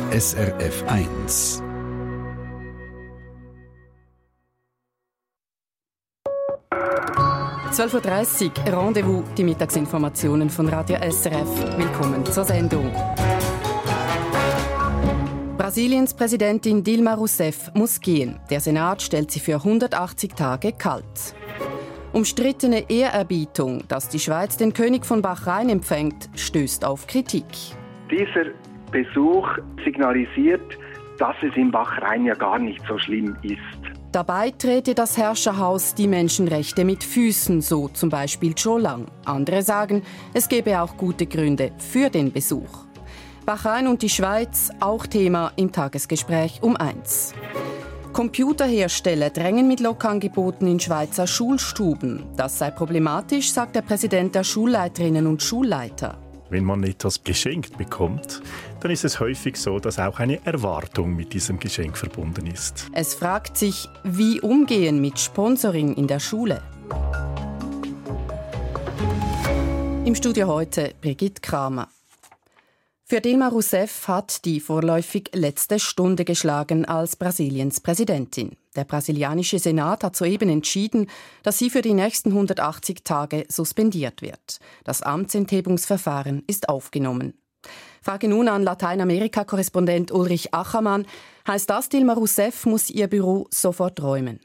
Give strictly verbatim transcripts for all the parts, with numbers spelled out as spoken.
S R F eins. zwölf Uhr dreißig, Rendezvous, die Mittagsinformationen von Radio S R F. Willkommen zur Sendung. Brasiliens Präsidentin Dilma Rousseff muss gehen. Der Senat stellt sie für hundertachtzig Tage kalt. Umstrittene Ehrerbietung, dass die Schweiz den König von Bahrain empfängt, stößt auf Kritik. Dieser Besuch signalisiert, dass es in Bahrain ja gar nicht so schlimm ist. Dabei trete das Herrscherhaus die Menschenrechte mit Füßen, so zum Beispiel Zhou Lang. Andere sagen, es gebe auch gute Gründe für den Besuch. Bahrain und die Schweiz, auch Thema im Tagesgespräch um eins. Computerhersteller drängen mit Lockangeboten in Schweizer Schulstuben. Das sei problematisch, sagt der Präsident der Schulleiterinnen und Schulleiter. Wenn man etwas geschenkt bekommt, dann ist es häufig so, dass auch eine Erwartung mit diesem Geschenk verbunden ist. Es fragt sich, wie umgehen mit Sponsoring in der Schule. Im Studio heute Brigitte Kramer. Für Dilma Rousseff hat die vorläufig letzte Stunde geschlagen als Brasiliens Präsidentin. Der brasilianische Senat hat soeben entschieden, dass sie für die nächsten hundertachtzig Tage suspendiert wird. Das Amtsenthebungsverfahren ist aufgenommen. Frage nun an Lateinamerika-Korrespondent Ulrich Achermann. Heißt das, Dilma Rousseff muss ihr Büro sofort räumen?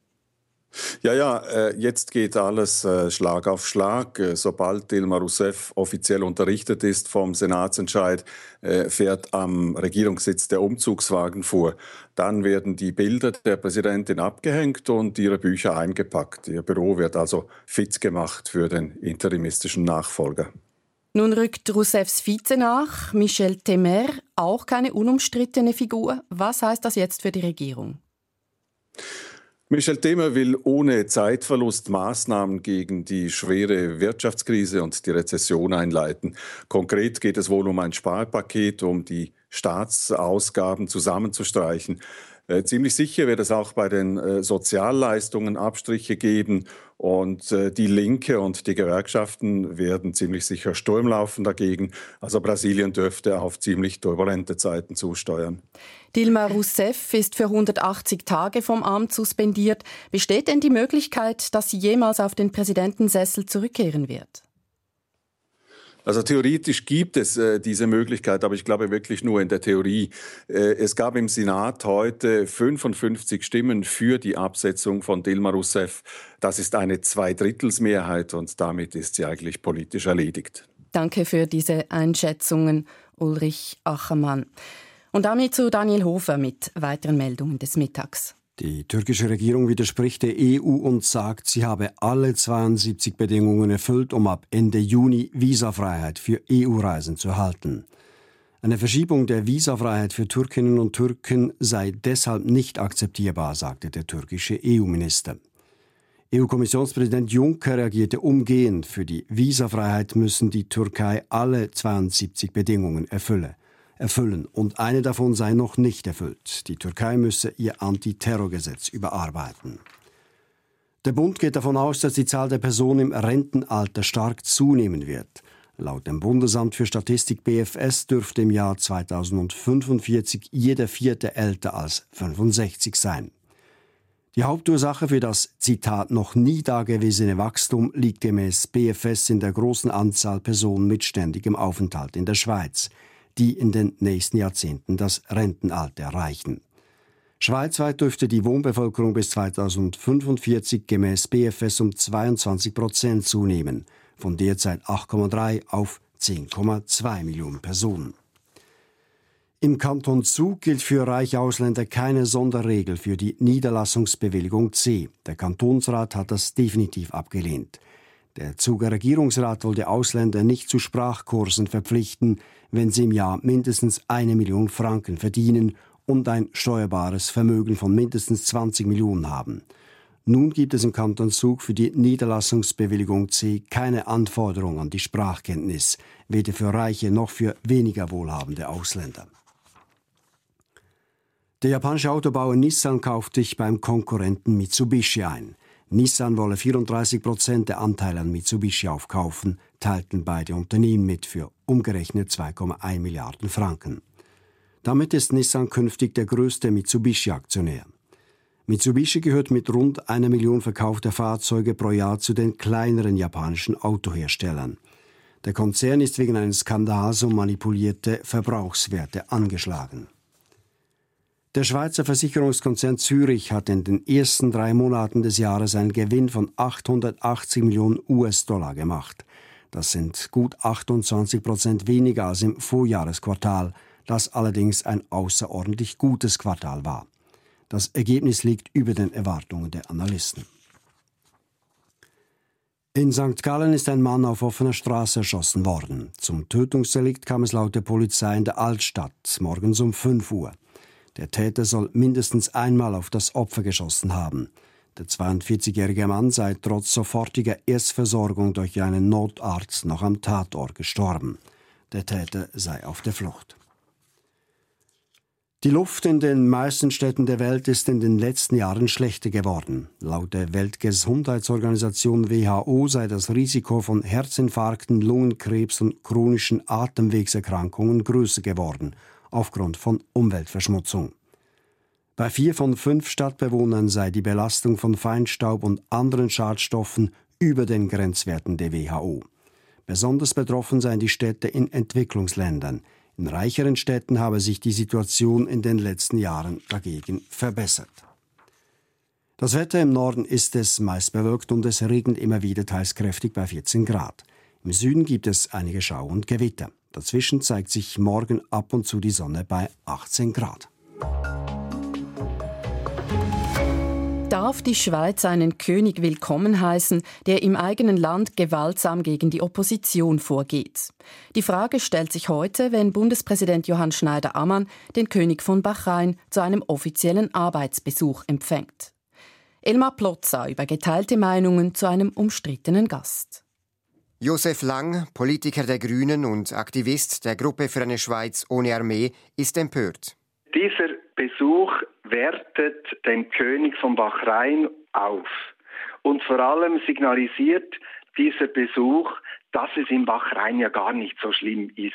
Ja, ja, jetzt geht alles Schlag auf Schlag. Sobald Dilma Rousseff offiziell unterrichtet ist vom Senatsentscheid, fährt am Regierungssitz der Umzugswagen vor. Dann werden die Bilder der Präsidentin abgehängt und ihre Bücher eingepackt. Ihr Büro wird also fit gemacht für den interimistischen Nachfolger. Nun rückt Rousseffs Vize nach, Michel Temer, auch keine unumstrittene Figur. Was heißt das jetzt für die Regierung? Michel Temer will ohne Zeitverlust Maßnahmen gegen die schwere Wirtschaftskrise und die Rezession einleiten. Konkret geht es wohl um ein Sparpaket, um die Staatsausgaben zusammenzustreichen. Äh, ziemlich sicher wird es auch bei den äh, Sozialleistungen Abstriche geben. Und äh, die Linke und die Gewerkschaften werden ziemlich sicher Sturm laufen dagegen. Also Brasilien dürfte auf ziemlich turbulente Zeiten zusteuern. Dilma Rousseff ist für hundertachtzig Tage vom Amt suspendiert. Besteht denn die Möglichkeit, dass sie jemals auf den Präsidentensessel zurückkehren wird? Also theoretisch gibt es äh, diese Möglichkeit, aber ich glaube wirklich nur in der Theorie. Äh, es gab im Senat heute fünfundfünfzig Stimmen für die Absetzung von Dilma Rousseff. Das ist eine Zweidrittelsmehrheit und damit ist sie eigentlich politisch erledigt. Danke für diese Einschätzungen, Ulrich Achermann. Und damit zu Daniel Hofer mit weiteren Meldungen des Mittags. Die türkische Regierung widerspricht der E U und sagt, sie habe alle zweiundsiebzig Bedingungen erfüllt, um ab Ende Juni Visafreiheit für E U-Reisen zu erhalten. Eine Verschiebung der Visafreiheit für Türkinnen und Türken sei deshalb nicht akzeptierbar, sagte der türkische E U-Minister. E U-Kommissionspräsident Juncker reagierte umgehend. Für die Visafreiheit müssen die Türkei alle zweiundsiebzig Bedingungen erfüllen. erfüllen und eine davon sei noch nicht erfüllt. Die Türkei müsse ihr Antiterrorgesetz überarbeiten. Der Bund geht davon aus, dass die Zahl der Personen im Rentenalter stark zunehmen wird. Laut dem Bundesamt für Statistik B F S dürfte im Jahr zweitausendfünfundvierzig jeder Vierte älter als fünfundsechzig sein. Die Hauptursache für das, Zitat, noch nie dagewesene Wachstum liegt gemäß B F S in der großen Anzahl Personen mit ständigem Aufenthalt in der Schweiz, die in den nächsten Jahrzehnten das Rentenalter erreichen. Schweizweit dürfte die Wohnbevölkerung bis zweitausendfünfundvierzig gemäß B F S um zweiundzwanzig Prozent zunehmen, von derzeit acht Komma drei auf zehn Komma zwei Millionen Personen. Im Kanton Zug gilt für reiche Ausländer keine Sonderregel für die Niederlassungsbewilligung C. Der Kantonsrat hat das definitiv abgelehnt. Der Zuger Regierungsrat wollte Ausländer nicht zu Sprachkursen verpflichten, wenn sie im Jahr mindestens eine Million Franken verdienen und ein steuerbares Vermögen von mindestens zwanzig Millionen haben. Nun gibt es im Kanton Zug für die Niederlassungsbewilligung C keine Anforderung an die Sprachkenntnis, weder für reiche noch für weniger wohlhabende Ausländer. Der japanische Autobauer Nissan kauft sich beim Konkurrenten Mitsubishi ein. Nissan wolle vierunddreißig Prozent der Anteile an Mitsubishi aufkaufen, teilten beide Unternehmen mit für umgerechnet zwei Komma eins Milliarden Franken. Damit ist Nissan künftig der größte Mitsubishi-Aktionär. Mitsubishi gehört mit rund einer Million verkaufter Fahrzeuge pro Jahr zu den kleineren japanischen Autoherstellern. Der Konzern ist wegen eines Skandals um manipulierte Verbrauchswerte angeschlagen. Der Schweizer Versicherungskonzern Zürich hat in den ersten drei Monaten des Jahres einen Gewinn von achthundertachtzig Millionen U S-Dollar gemacht. Das sind gut achtundzwanzig Prozent weniger als im Vorjahresquartal, das allerdings ein außerordentlich gutes Quartal war. Das Ergebnis liegt über den Erwartungen der Analysten. In Sankt Gallen ist ein Mann auf offener Straße erschossen worden. Zum Tötungsdelikt kam es laut der Polizei in der Altstadt, morgens um fünf Uhr. Der Täter soll mindestens einmal auf das Opfer geschossen haben. Der zweiundvierzigjährige Mann sei trotz sofortiger Erstversorgung durch einen Notarzt noch am Tatort gestorben. Der Täter sei auf der Flucht. Die Luft in den meisten Städten der Welt ist in den letzten Jahren schlechter geworden. Laut der Weltgesundheitsorganisation W H O sei das Risiko von Herzinfarkten, Lungenkrebs und chronischen Atemwegserkrankungen größer geworden, aufgrund von Umweltverschmutzung. Bei vier von fünf Stadtbewohnern sei die Belastung von Feinstaub und anderen Schadstoffen über den Grenzwerten der W H O. Besonders betroffen seien die Städte in Entwicklungsländern. In reicheren Städten habe sich die Situation in den letzten Jahren dagegen verbessert. Das Wetter im Norden ist es meist bewölkt und es regnet immer wieder teils kräftig bei vierzehn Grad. Im Süden gibt es einige Schauer und Gewitter. Dazwischen zeigt sich morgen ab und zu die Sonne bei achtzehn Grad. Darf die Schweiz einen König willkommen heißen, der im eigenen Land gewaltsam gegen die Opposition vorgeht? Die Frage stellt sich heute, wenn Bundespräsident Johann Schneider-Ammann den König von Bahrain zu einem offiziellen Arbeitsbesuch empfängt. Elmar Plotza über geteilte Meinungen zu einem umstrittenen Gast. Josef Lang, Politiker der Grünen und Aktivist der Gruppe für eine Schweiz ohne Armee, ist empört. Dieser Besuch wertet den König von Bahrain auf. Und vor allem signalisiert dieser Besuch, dass es in Bahrain ja gar nicht so schlimm ist.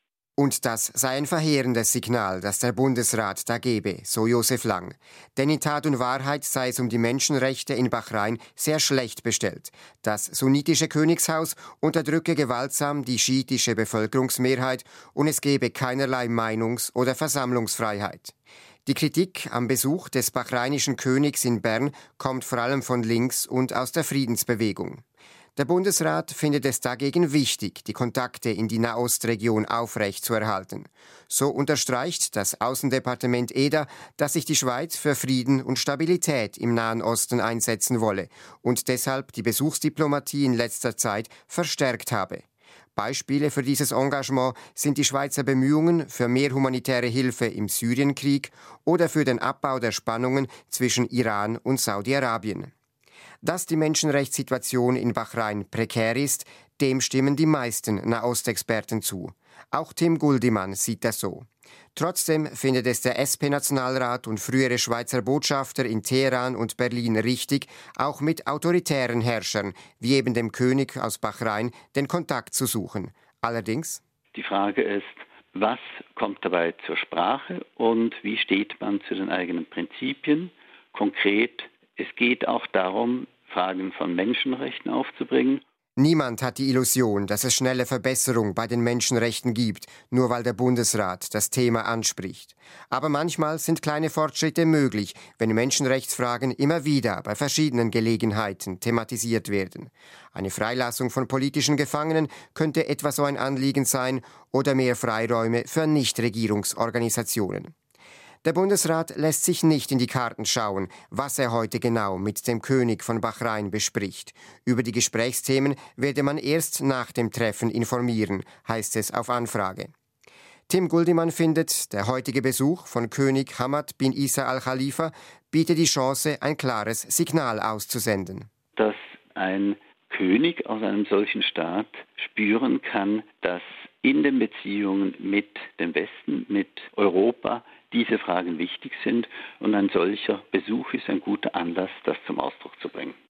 Und das sei ein verheerendes Signal, das der Bundesrat da gebe, so Josef Lang. Denn in Tat und Wahrheit sei es um die Menschenrechte in Bahrain sehr schlecht bestellt. Das sunnitische Königshaus unterdrücke gewaltsam die schiitische Bevölkerungsmehrheit und es gebe keinerlei Meinungs- oder Versammlungsfreiheit. Die Kritik am Besuch des bahrainischen Königs in Bern kommt vor allem von links und aus der Friedensbewegung. Der Bundesrat findet es dagegen wichtig, die Kontakte in die Nahostregion aufrechtzuerhalten. So unterstreicht das Außendepartement E D A, dass sich die Schweiz für Frieden und Stabilität im Nahen Osten einsetzen wolle und deshalb die Besuchsdiplomatie in letzter Zeit verstärkt habe. Beispiele für dieses Engagement sind die Schweizer Bemühungen für mehr humanitäre Hilfe im Syrienkrieg oder für den Abbau der Spannungen zwischen Iran und Saudi-Arabien. Dass die Menschenrechtssituation in Bahrain prekär ist, dem stimmen die meisten Nahostexperten zu. Auch Tim Guldimann sieht das so. Trotzdem findet es der S P-Nationalrat und frühere Schweizer Botschafter in Teheran und Berlin richtig, auch mit autoritären Herrschern, wie eben dem König aus Bahrain, den Kontakt zu suchen. Allerdings: Die Frage ist, was kommt dabei zur Sprache und wie steht man zu den eigenen Prinzipien? Konkret, es geht auch darum, Fragen von Menschenrechten aufzubringen. Niemand hat die Illusion, dass es schnelle Verbesserung bei den Menschenrechten gibt, nur weil der Bundesrat das Thema anspricht. Aber manchmal sind kleine Fortschritte möglich, wenn Menschenrechtsfragen immer wieder bei verschiedenen Gelegenheiten thematisiert werden. Eine Freilassung von politischen Gefangenen könnte etwa so ein Anliegen sein oder mehr Freiräume für Nichtregierungsorganisationen. Der Bundesrat lässt sich nicht in die Karten schauen, was er heute genau mit dem König von Bahrain bespricht. Über die Gesprächsthemen werde man erst nach dem Treffen informieren, heißt es auf Anfrage. Tim Guldimann findet, der heutige Besuch von König Hamad bin Isa al-Khalifa biete die Chance, ein klares Signal auszusenden. Dass ein König aus einem solchen Staat spüren kann, dass in den Beziehungen mit dem Westen, mit Europa, diese Fragen wichtig sind und ein solcher Besuch ist ein guter Anlass, das zum Ausdruck zu bringen.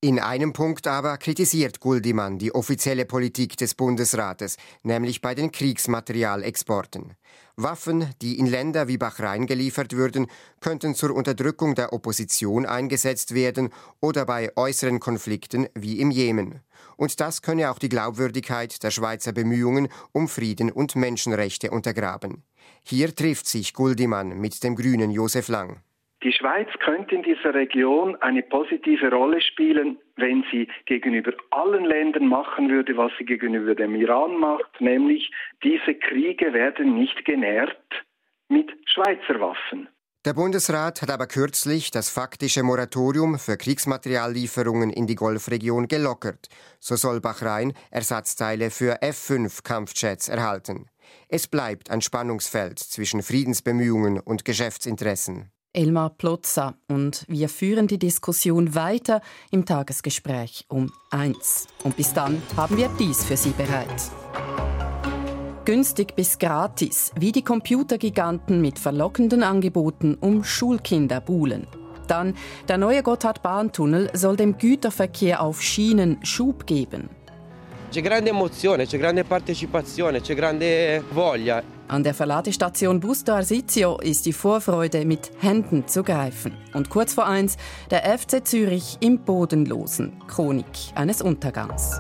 In einem Punkt aber kritisiert Guldimann die offizielle Politik des Bundesrates, nämlich bei den Kriegsmaterialexporten. Waffen, die in Länder wie Bahrain geliefert würden, könnten zur Unterdrückung der Opposition eingesetzt werden oder bei äußeren Konflikten wie im Jemen. Und das könne auch die Glaubwürdigkeit der Schweizer Bemühungen um Frieden und Menschenrechte untergraben. Hier trifft sich Guldimann mit dem Grünen Josef Lang. Die Schweiz könnte in dieser Region eine positive Rolle spielen, wenn sie gegenüber allen Ländern machen würde, was sie gegenüber dem Iran macht, nämlich diese Kriege werden nicht genährt mit Schweizer Waffen. Der Bundesrat hat aber kürzlich das faktische Moratorium für Kriegsmateriallieferungen in die Golfregion gelockert. So soll Bahrain Ersatzteile für F fünf Kampfjets erhalten. Es bleibt ein Spannungsfeld zwischen Friedensbemühungen und Geschäftsinteressen. Elmar Plotza und wir führen die Diskussion weiter im Tagesgespräch um eins. Und bis dann haben wir dies für Sie bereit. Günstig bis gratis, wie die Computergiganten mit verlockenden Angeboten um Schulkinder buhlen. Dann, der neue Gotthard-Bahntunnel soll dem Güterverkehr auf Schienen Schub geben. C'è grande emozione, c'è grande partecipazione, c'è grande voglia. An der Verladestation Busto Arsizio ist die Vorfreude mit Händen zu greifen. Und kurz vor eins der F C Zürich im Bodenlosen, Chronik eines Untergangs.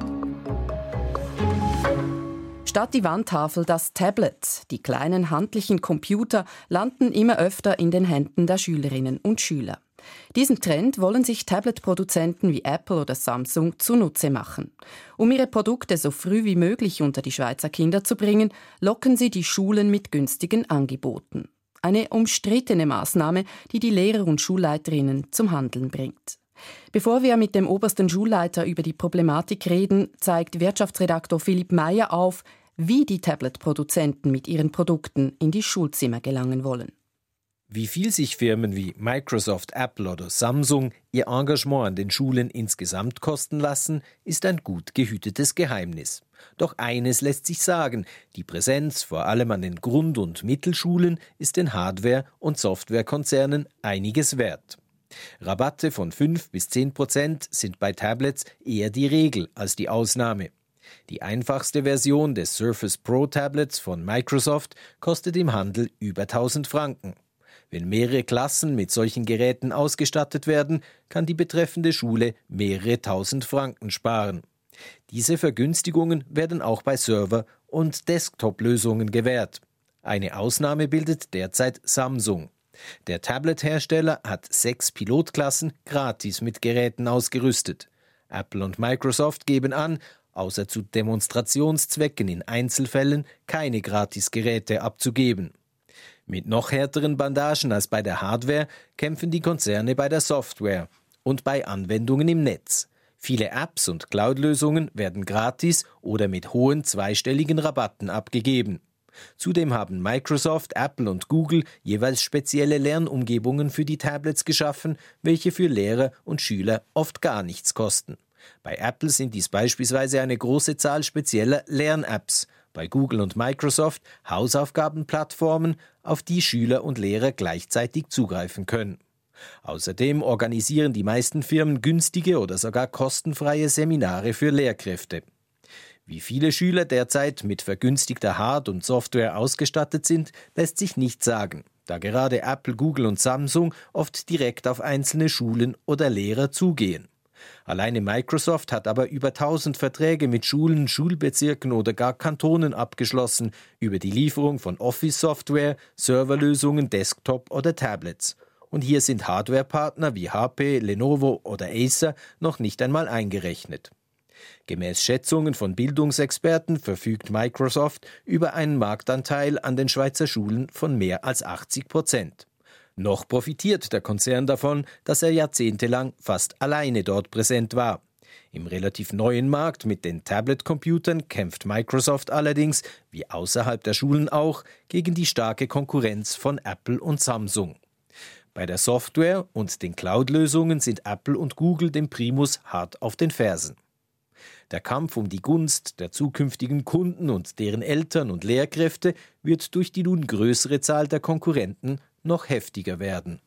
Statt die Wandtafel das Tablet. Die kleinen handlichen Computer landen immer öfter in den Händen der Schülerinnen und Schüler. Diesen Trend wollen sich Tablet-Produzenten wie Apple oder Samsung zunutze machen. Um ihre Produkte so früh wie möglich unter die Schweizer Kinder zu bringen, locken sie die Schulen mit günstigen Angeboten. Eine umstrittene Maßnahme, die die Lehrer und Schulleiterinnen zum Handeln bringt. Bevor wir mit dem obersten Schulleiter über die Problematik reden, zeigt Wirtschaftsredaktor Philipp Meyer auf, wie die Tablet-Produzenten mit ihren Produkten in die Schulzimmer gelangen wollen. Wie viel sich Firmen wie Microsoft, Apple oder Samsung ihr Engagement an den Schulen insgesamt kosten lassen, ist ein gut gehütetes Geheimnis. Doch eines lässt sich sagen: Die Präsenz, vor allem an den Grund- und Mittelschulen, ist den Hardware- und Softwarekonzernen einiges wert. Rabatte von fünf bis zehn Prozent sind bei Tablets eher die Regel als die Ausnahme. Die einfachste Version des Surface Pro Tablets von Microsoft kostet im Handel über tausend Franken. Wenn mehrere Klassen mit solchen Geräten ausgestattet werden, kann die betreffende Schule mehrere tausend Franken sparen. Diese Vergünstigungen werden auch bei Server- und Desktop-Lösungen gewährt. Eine Ausnahme bildet derzeit Samsung. Der Tablet-Hersteller hat sechs Pilotklassen gratis mit Geräten ausgerüstet. Apple und Microsoft geben an, außer zu Demonstrationszwecken in Einzelfällen keine Gratisgeräte abzugeben. Mit noch härteren Bandagen als bei der Hardware kämpfen die Konzerne bei der Software und bei Anwendungen im Netz. Viele Apps und Cloud-Lösungen werden gratis oder mit hohen zweistelligen Rabatten abgegeben. Zudem haben Microsoft, Apple und Google jeweils spezielle Lernumgebungen für die Tablets geschaffen, welche für Lehrer und Schüler oft gar nichts kosten. Bei Apple sind dies beispielsweise eine große Zahl spezieller Lern-Apps, bei Google und Microsoft Hausaufgabenplattformen, auf die Schüler und Lehrer gleichzeitig zugreifen können. Außerdem organisieren die meisten Firmen günstige oder sogar kostenfreie Seminare für Lehrkräfte. Wie viele Schüler derzeit mit vergünstigter Hard- und Software ausgestattet sind, lässt sich nicht sagen, da gerade Apple, Google und Samsung oft direkt auf einzelne Schulen oder Lehrer zugehen. Alleine Microsoft hat aber über tausend Verträge mit Schulen, Schulbezirken oder gar Kantonen abgeschlossen über die Lieferung von Office-Software, Serverlösungen, Desktop oder Tablets. Und hier sind Hardwarepartner wie H P, Lenovo oder Acer noch nicht einmal eingerechnet. Gemäß Schätzungen von Bildungsexperten verfügt Microsoft über einen Marktanteil an den Schweizer Schulen von mehr als achtzig Prozent. Noch profitiert der Konzern davon, dass er jahrzehntelang fast alleine dort präsent war. Im relativ neuen Markt mit den Tablet-Computern kämpft Microsoft allerdings, wie außerhalb der Schulen auch, gegen die starke Konkurrenz von Apple und Samsung. Bei der Software und den Cloud-Lösungen sind Apple und Google dem Primus hart auf den Fersen. Der Kampf um die Gunst der zukünftigen Kunden und deren Eltern und Lehrkräfte wird durch die nun größere Zahl der Konkurrenten noch heftiger werden.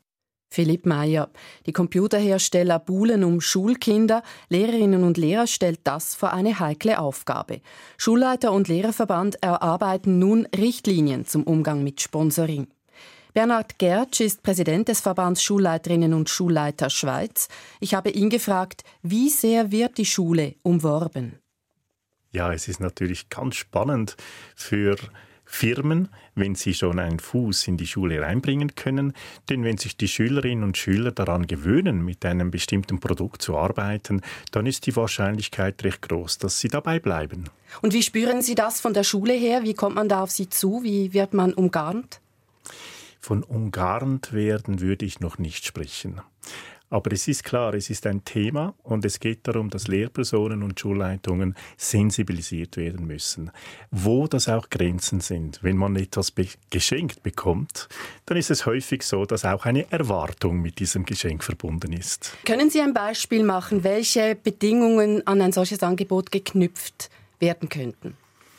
Philipp Meyer. Die Computerhersteller buhlen um Schulkinder. Lehrerinnen und Lehrer stellt das vor eine heikle Aufgabe. Schulleiter und Lehrerverband erarbeiten nun Richtlinien zum Umgang mit Sponsoring. Bernhard Gertsch ist Präsident des Verbands Schulleiterinnen und Schulleiter Schweiz. Ich habe ihn gefragt, wie sehr wird die Schule umworben? Ja, es ist natürlich ganz spannend für Firmen, wenn sie schon einen Fuß in die Schule reinbringen können. Denn wenn sich die Schülerinnen und Schüler daran gewöhnen, mit einem bestimmten Produkt zu arbeiten, dann ist die Wahrscheinlichkeit recht groß, dass sie dabei bleiben. Und wie spüren Sie das von der Schule her? Wie kommt man da auf Sie zu? Wie wird man umgarnt? Von umgarnt werden würde ich noch nicht sprechen. Aber es ist klar, es ist ein Thema und es geht darum, dass Lehrpersonen und Schulleitungen sensibilisiert werden müssen. Wo das auch Grenzen sind. Wenn man etwas be- geschenkt bekommt, dann ist es häufig so, dass auch eine Erwartung mit diesem Geschenk verbunden ist. Können Sie ein Beispiel machen, welche Bedingungen an ein solches Angebot geknüpft werden könnten?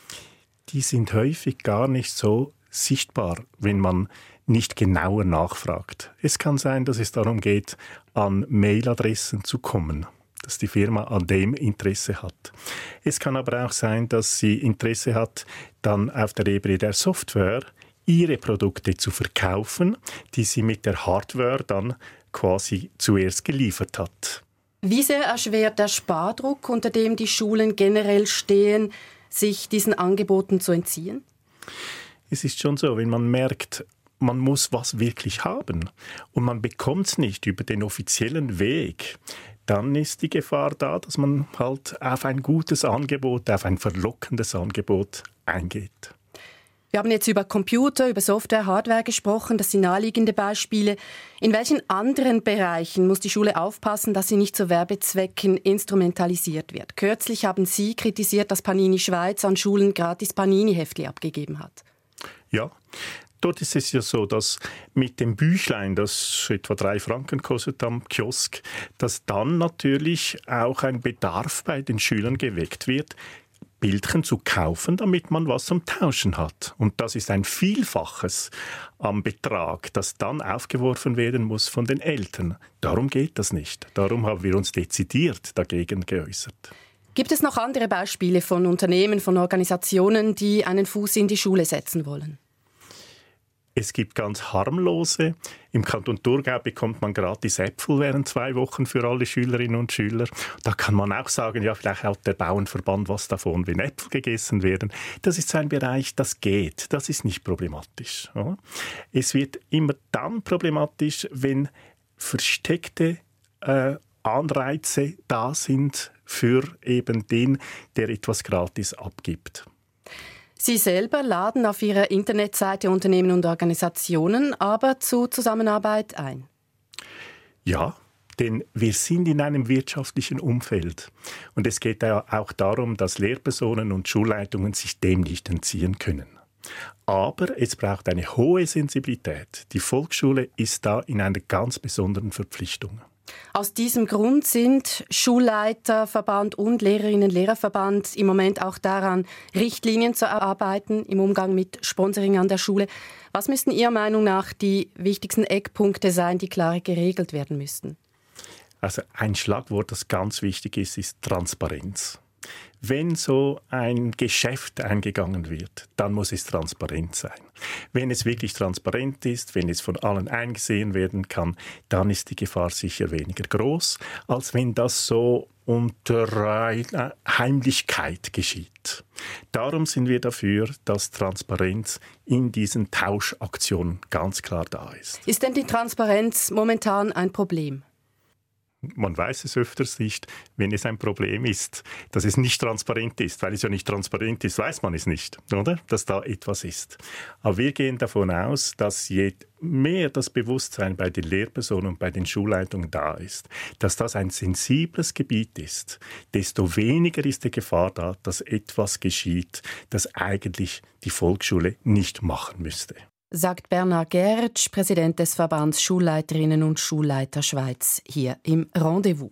Die sind häufig gar nicht so sichtbar, wenn man nicht genauer nachfragt. Es kann sein, dass es darum geht, an Mailadressen zu kommen, dass die Firma an dem Interesse hat. Es kann aber auch sein, dass sie Interesse hat, dann auf der Ebene der Software ihre Produkte zu verkaufen, die sie mit der Hardware dann quasi zuerst geliefert hat. Wie sehr erschwert der Spardruck, unter dem die Schulen generell stehen, sich diesen Angeboten zu entziehen? Es ist schon so, wenn man merkt, man muss was wirklich haben und man bekommt es nicht über den offiziellen Weg, dann ist die Gefahr da, dass man halt auf ein gutes Angebot, auf ein verlockendes Angebot eingeht. Wir haben jetzt über Computer, über Software, Hardware gesprochen. Das sind naheliegende Beispiele. In welchen anderen Bereichen muss die Schule aufpassen, dass sie nicht zu Werbezwecken instrumentalisiert wird? Kürzlich haben Sie kritisiert, dass Panini Schweiz an Schulen gratis Panini-Heftli abgegeben hat. Ja, dort ist es ja so, dass mit dem Büchlein, das etwa drei Franken kostet am Kiosk, dass dann natürlich auch ein Bedarf bei den Schülern geweckt wird, Bildchen zu kaufen, damit man was zum Tauschen hat. Und das ist ein Vielfaches am Betrag, das dann aufgeworfen werden muss von den Eltern. Darum geht das nicht. Darum haben wir uns dezidiert dagegen geäußert. Gibt es noch andere Beispiele von Unternehmen, von Organisationen, die einen Fuß in die Schule setzen wollen? Es gibt ganz harmlose. Im Kanton Thurgau bekommt man gratis Äpfel während zwei Wochen für alle Schülerinnen und Schüler. Da kann man auch sagen, ja, vielleicht hat der Bauernverband was davon, wenn Äpfel gegessen werden. Das ist so ein Bereich, das geht. Das ist nicht problematisch. Ja? Es wird immer dann problematisch, wenn versteckte äh, Anreize da sind für eben den, der etwas gratis abgibt. Sie selber laden auf Ihrer Internetseite Unternehmen und Organisationen aber zu Zusammenarbeit ein. Ja, denn wir sind in einem wirtschaftlichen Umfeld. Und es geht auch darum, dass Lehrpersonen und Schulleitungen sich dem nicht entziehen können. Aber es braucht eine hohe Sensibilität. Die Volksschule ist da in einer ganz besonderen Verpflichtung. Aus diesem Grund sind Schulleiterverband und Lehrerinnen-Lehrerverband im Moment auch daran, Richtlinien zu erarbeiten im Umgang mit Sponsoring an der Schule. Was müssten Ihrer Meinung nach die wichtigsten Eckpunkte sein, die klar geregelt werden müssten? Also ein Schlagwort, das ganz wichtig ist, ist Transparenz. Wenn so ein Geschäft eingegangen wird, dann muss es transparent sein. Wenn es wirklich transparent ist, wenn es von allen eingesehen werden kann, dann ist die Gefahr sicher weniger groß, als wenn das so unter Heimlichkeit geschieht. Darum sind wir dafür, dass Transparenz in diesen Tauschaktionen ganz klar da ist. Ist denn die Transparenz momentan ein Problem? Man weiß es öfters nicht, wenn es ein Problem ist, dass es nicht transparent ist. Weil es ja nicht transparent ist, weiß man es nicht, oder? Dass da etwas ist. Aber wir gehen davon aus, dass je mehr das Bewusstsein bei den Lehrpersonen und bei den Schulleitungen da ist, dass das ein sensibles Gebiet ist, desto weniger ist die Gefahr da, dass etwas geschieht, das eigentlich die Volksschule nicht machen müsste. Sagt Bernhard Gertsch, Präsident des Verbands Schulleiterinnen und Schulleiter Schweiz, hier im Rendezvous.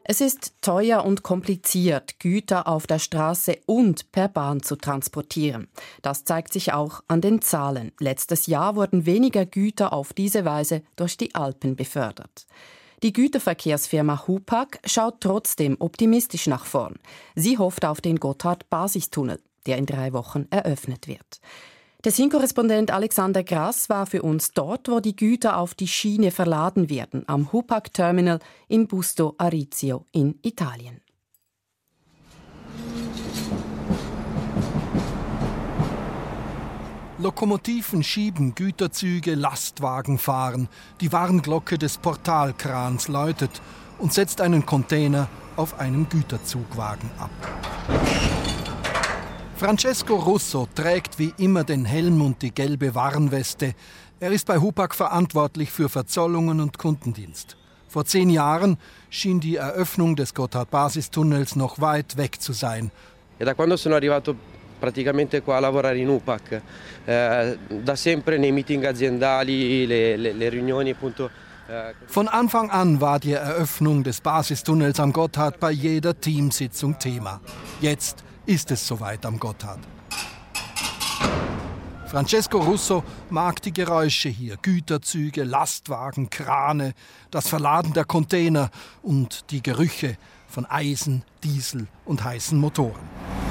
Es ist teuer und kompliziert, Güter auf der Straße und per Bahn zu transportieren. Das zeigt sich auch an den Zahlen. Letztes Jahr wurden weniger Güter auf diese Weise durch die Alpen befördert. Die Güterverkehrsfirma Hupac schaut trotzdem optimistisch nach vorn. Sie hofft auf den Gotthard-Basistunnel, der in drei Wochen eröffnet wird. Tessin-Korrespondent Alexander Grass war für uns dort, wo die Güter auf die Schiene verladen werden, am Hupac-Terminal in Busto Arizio in Italien. Lokomotiven schieben, Güterzüge, Lastwagen fahren. Die Warnglocke des Portalkrans läutet und setzt einen Container auf einem Güterzugwagen ab. Francesco Russo trägt wie immer den Helm und die gelbe Warnweste. Er ist bei Hupac verantwortlich für Verzollungen und Kundendienst. Vor zehn Jahren schien die Eröffnung des Gotthard-Basistunnels noch weit weg zu sein. E da quando sono arrivato praticamente qua a lavorare in Hupac, eh, da sempre nei meeting aziendali, le, le, le riunioni appunto. Von Anfang an war die Eröffnung des Basistunnels am Gotthard bei jeder Teamsitzung Thema. Jetzt ist es soweit am Gotthard. Francesco Russo mag die Geräusche hier. Güterzüge, Lastwagen, Krane, das Verladen der Container und die Gerüche von Eisen, Diesel und heißen Motoren.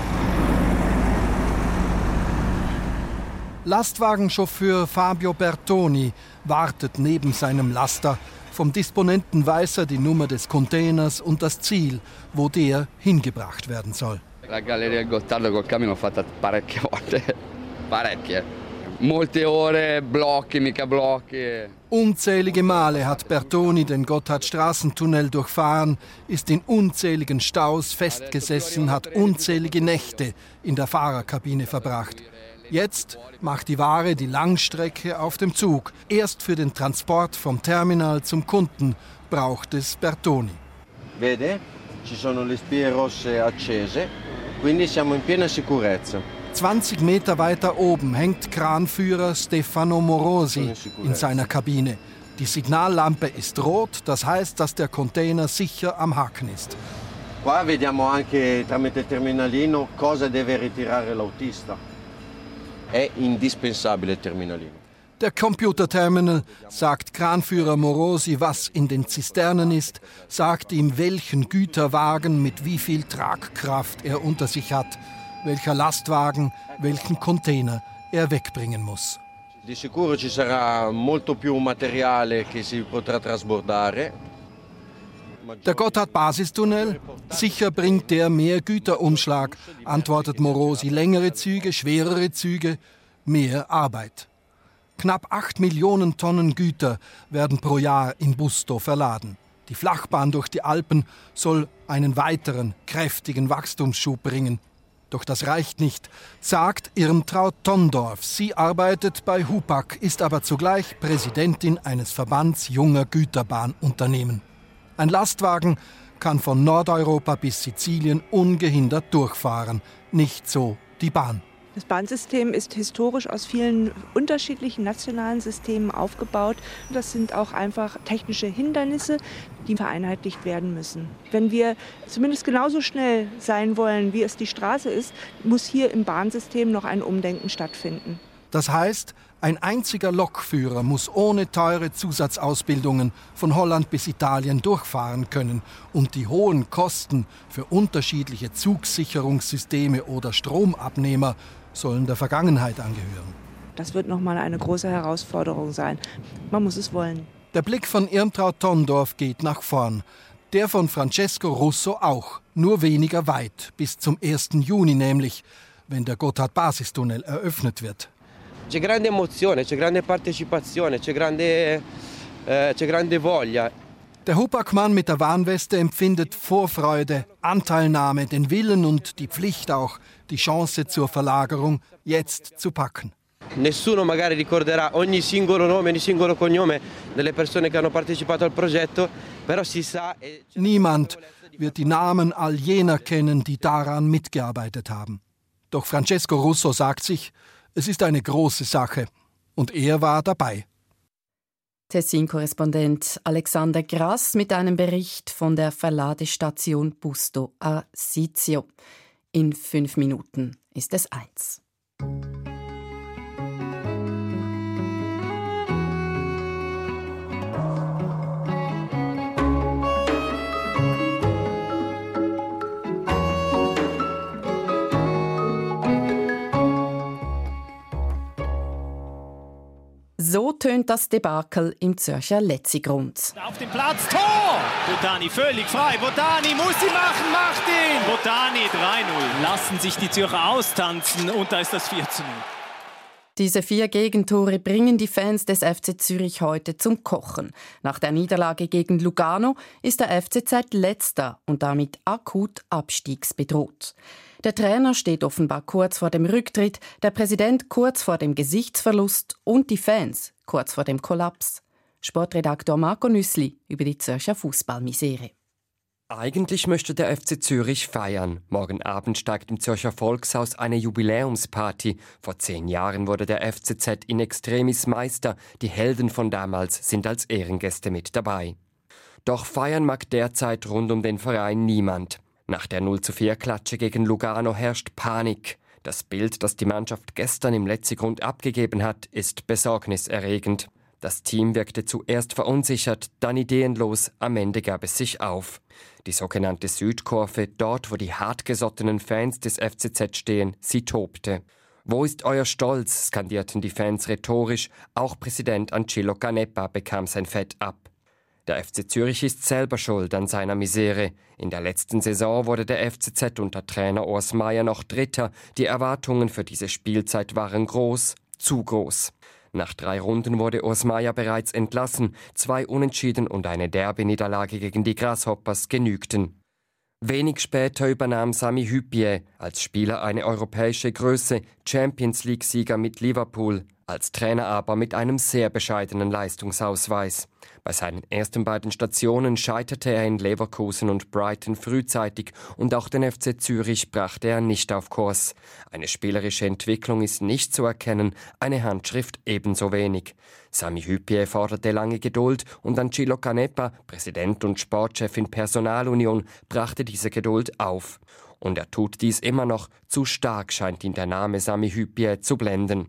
Lastwagenchauffeur Fabio Bertoni wartet neben seinem Laster. Vom Disponenten weiß er die Nummer des Containers und das Ziel, wo der hingebracht werden soll. La galleria del Gottardo col camion l'ho fatta parecchie volte, parecchie. Molte ore, blocchi, mica blocchi. Unzählige Male hat Bertoni den Gotthard-Straßentunnel durchfahren, ist in unzähligen Staus festgesessen, hat unzählige Nächte in der Fahrerkabine verbracht. Jetzt macht die Ware die Langstrecke auf dem Zug. Erst für den Transport vom Terminal zum Kunden braucht es Bertoni. Vede, ci sono le spie rosse accese, quindi siamo in piena sicurezza. zwanzig Meter weiter oben hängt Kranführer Stefano Morosi in seiner Kabine. Die Signallampe ist rot, das heißt, dass der Container sicher am Haken ist. Qua vediamo anche tramite il terminalino cosa deve ritirare l'autista. È indispensabile il terminalino. Der Computerterminal sagt Kranführer Morosi, was in den Zisternen ist, sagt ihm, welchen Güterwagen mit wie viel Tragkraft er unter sich hat, welcher Lastwagen, welchen Container er wegbringen muss. Di sicuro ci sarà molto più materiale che si potrà trasbordare. Der Gotthard-Basistunnel? Sicher bringt der mehr Güterumschlag, antwortet Morosi. Längere Züge, schwerere Züge, mehr Arbeit. Knapp acht Millionen Tonnen Güter werden pro Jahr in Busto verladen. Die Flachbahn durch die Alpen soll einen weiteren, kräftigen Wachstumsschub bringen. Doch das reicht nicht, sagt Irmtraut Tondorf. Sie arbeitet bei Hupac, ist aber zugleich Präsidentin eines Verbands junger Güterbahnunternehmen. Ein Lastwagen kann von Nordeuropa bis Sizilien ungehindert durchfahren, nicht so die Bahn. Das Bahnsystem ist historisch aus vielen unterschiedlichen nationalen Systemen aufgebaut. Das sind auch einfach technische Hindernisse, die vereinheitlicht werden müssen. Wenn wir zumindest genauso schnell sein wollen, wie es die Straße ist, muss hier im Bahnsystem noch ein Umdenken stattfinden. Das heißt, ein einziger Lokführer muss ohne teure Zusatzausbildungen von Holland bis Italien durchfahren können und die hohen Kosten für unterschiedliche Zugsicherungssysteme oder Stromabnehmer sollen der Vergangenheit angehören. Das wird nochmal eine große Herausforderung sein. Man muss es wollen. Der Blick von Irmtraut Tondorf geht nach vorn. Der von Francesco Russo auch, nur weniger weit, bis zum ersten Juni nämlich, wenn der Gotthard-Basistunnel eröffnet wird. C'è grande emozione, c'è grande partecipazione, c'è grande, eh, c'è grande voglia. Der Hupac-Mann mit der Warnweste empfindet Vorfreude, Anteilnahme, den Willen und die Pflicht auch, die Chance zur Verlagerung jetzt zu packen. Nessuno magari ricorderà ogni singolo nome, ogni singolo cognome delle persone che hanno partecipato al progetto, però si sa. Niemand wird die Namen all jener kennen, die daran mitgearbeitet haben. Doch Francesco Russo sagt sich, es ist eine große Sache und er war dabei. Tessin-Korrespondent Alexander Grass mit einem Bericht von der Verladestation Busto Arsizio. In fünf Minuten ist es eins. So tönt das Debakel im Zürcher Letzigrund. Auf dem Platz, Tor! Botani völlig frei. Botani muss sie machen, macht ihn! Botani drei null. Lassen sich die Zürcher austanzen und da ist das vier zu null. Diese vier Gegentore bringen die Fans des F C Zürich heute zum Kochen. Nach der Niederlage gegen Lugano ist der F C Z Letzter und damit akut abstiegsbedroht. Der Trainer steht offenbar kurz vor dem Rücktritt, der Präsident kurz vor dem Gesichtsverlust und die Fans kurz vor dem Kollaps. Sportredaktor Marco Nüssli über die Zürcher Fußballmisere. Eigentlich möchte der F C Zürich feiern. Morgen Abend steigt im Zürcher Volkshaus eine Jubiläumsparty. Vor zehn Jahren wurde der F C Z in extremis Meister. Die Helden von damals sind als Ehrengäste mit dabei. Doch feiern mag derzeit rund um den Verein niemand. Nach der null zu vier Klatsche gegen Lugano herrscht Panik. Das Bild, das die Mannschaft gestern im Letzigrund abgegeben hat, ist besorgniserregend. Das Team wirkte zuerst verunsichert, dann ideenlos, am Ende gab es sich auf. Die sogenannte Südkurve, dort wo die hartgesottenen Fans des F C Z stehen, sie tobte. »Wo ist euer Stolz?« skandierten die Fans rhetorisch, auch Präsident Ancillo Canepa bekam sein Fett ab. Der F C Zürich ist selber schuld an seiner Misere. In der letzten Saison wurde der F C Z unter Trainer Urs Meier noch Dritter. Die Erwartungen für diese Spielzeit waren groß, zu groß. Nach drei Runden wurde Urs Meier bereits entlassen. Zwei Unentschieden und eine Derby-Niederlage gegen die Grasshoppers genügten. Wenig später übernahm Sami Hyypiä, als Spieler eine europäische Größe, Champions-League-Sieger mit Liverpool, als Trainer aber mit einem sehr bescheidenen Leistungsausweis. Bei seinen ersten beiden Stationen scheiterte er in Leverkusen und Brighton frühzeitig und auch den F C Zürich brachte er nicht auf Kurs. Eine spielerische Entwicklung ist nicht zu erkennen, eine Handschrift ebenso wenig. Sami Hyypiä forderte lange Geduld und Ancillo Canepa, Präsident und Sportchef in Personalunion, brachte diese Geduld auf. Und er tut dies immer noch, zu stark scheint ihn der Name Sami Hyypiä zu blenden.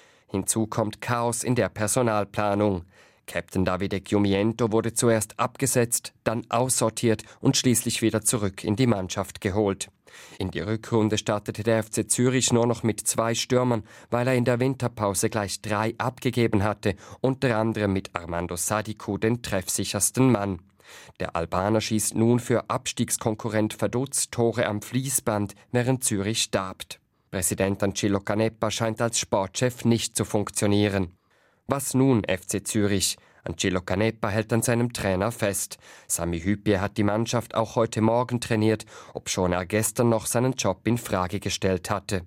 Hinzu kommt Chaos in der Personalplanung. Captain Davide Chiumiento wurde zuerst abgesetzt, dann aussortiert und schließlich wieder zurück in die Mannschaft geholt. In die Rückrunde startete der F C Zürich nur noch mit zwei Stürmern, weil er in der Winterpause gleich drei abgegeben hatte, unter anderem mit Armando Sadiku den treffsichersten Mann. Der Albaner schießt nun für Abstiegskonkurrent Vaduz Tore am Fließband, während Zürich starbt. Präsident Ancillo Canepa scheint als Sportchef nicht zu funktionieren. Was nun, F C Zürich? Ancillo Canepa hält an seinem Trainer fest. Sami Hyypiä hat die Mannschaft auch heute Morgen trainiert, obschon er gestern noch seinen Job in Frage gestellt hatte.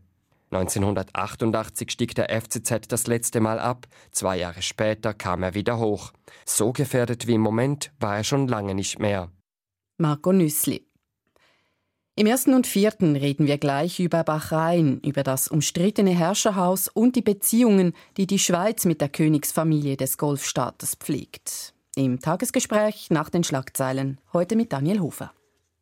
neunzehnhundertachtundachtzig stieg der F C Z das letzte Mal ab, zwei Jahre später kam er wieder hoch. So gefährdet wie im Moment war er schon lange nicht mehr. Marco Nüssli. Im ersten und vierten reden wir gleich über Bahrain, über das umstrittene Herrscherhaus und die Beziehungen, die die Schweiz mit der Königsfamilie des Golfstaates pflegt. Im Tagesgespräch nach den Schlagzeilen, heute mit Daniel Hofer.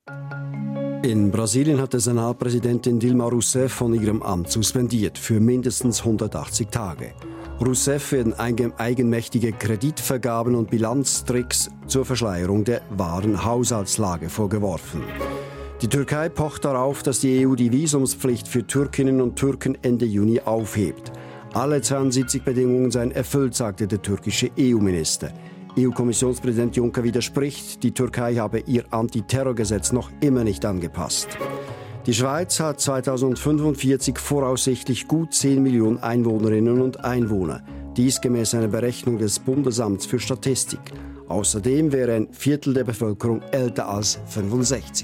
In Brasilien hat Senatpräsidentin Dilma Rousseff von ihrem Amt suspendiert für mindestens hundertachtzig Tage. Rousseff werden eigenmächtige Kreditvergaben und Bilanztricks zur Verschleierung der wahren Haushaltslage vorgeworfen. Die Türkei pocht darauf, dass die E U die Visumspflicht für Türkinnen und Türken Ende Juni aufhebt. Alle zweiundsiebzig Bedingungen seien erfüllt, sagte der türkische E U-Minister. E U-Kommissionspräsident Juncker widerspricht, die Türkei habe ihr Antiterrorgesetz noch immer nicht angepasst. Die Schweiz hat zweitausendfünfundvierzig voraussichtlich gut zehn Millionen Einwohnerinnen und Einwohner. Dies gemäß einer Berechnung des Bundesamts für Statistik. Außerdem wäre ein Viertel der Bevölkerung älter als fünfundsechzig.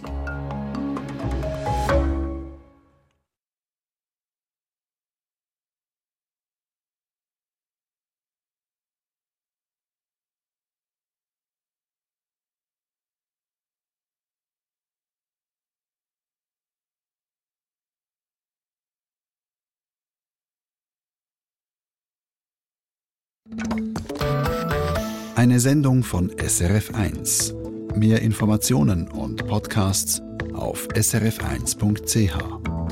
Eine Sendung von S R F eins. Mehr Informationen und Podcasts auf s r f eins punkt c h.